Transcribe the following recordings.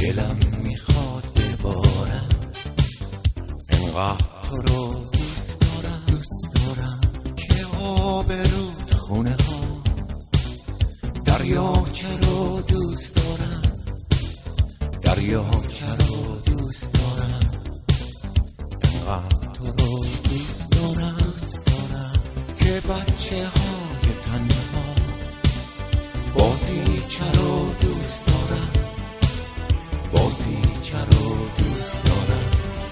دلم میخواد ببارم، انقدر تو رو دوست دارم که آبرود خونه ها، دریاچه رو دوست دارم، دریاچه رو دوست دارم، انقدر تو رو دوست دارم که بچه های تنها بازیچه رو دوست دارم، بازیچه رو دوست دارم.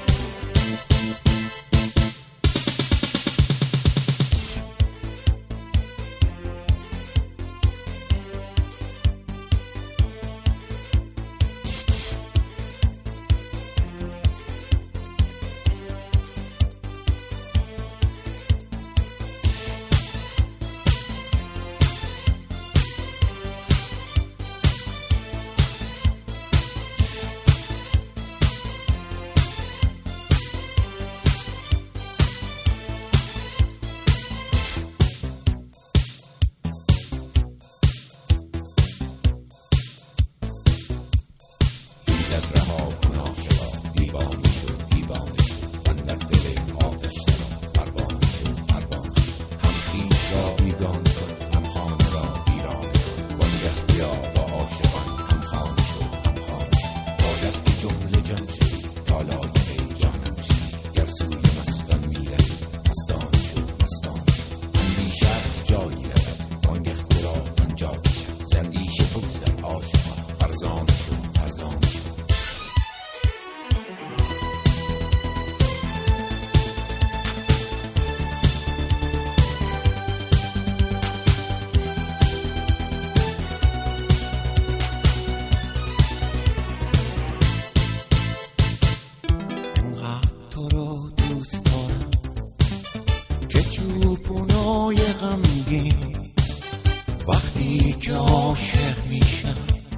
وقتی که عاشق میشم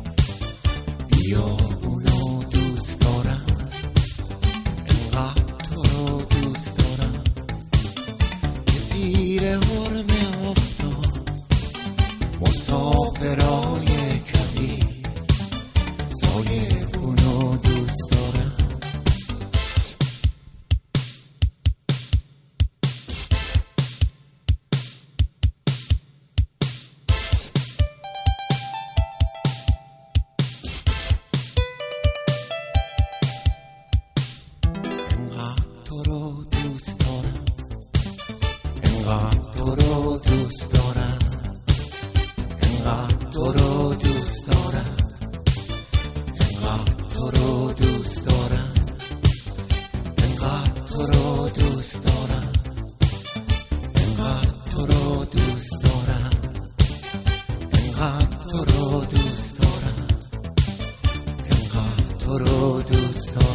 بیابونو دوست دارم، انقدر تو رو دوست دارم که زیر حرم آفتاب مسافرای کبیر سایبونو دوست دارم. تو رو دوست دارم، انقدر تو رو دوست دارم، انقدر تو رو دوست دارم، انقدر تو رو دوست دارم، انقدر تو رو دوست دارم، انقدر تو رو دوست دارم، انقدر تو رو دوست دارم، انقدر تو رو دوست دارم.